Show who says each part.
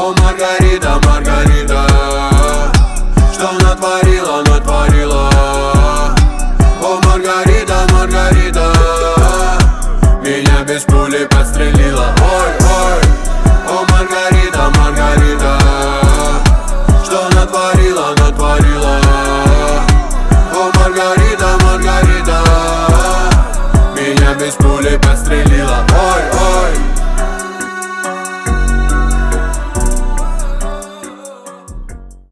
Speaker 1: О, Маргарита, Маргарита, что натворила, натворила. О, Маргарита, Маргарита, меня без пули подстрелила. Ой, ой, о, Маргарита, Маргарита, что натворила, натворила. О, Маргарита, Маргарита, меня без пули подстрелила.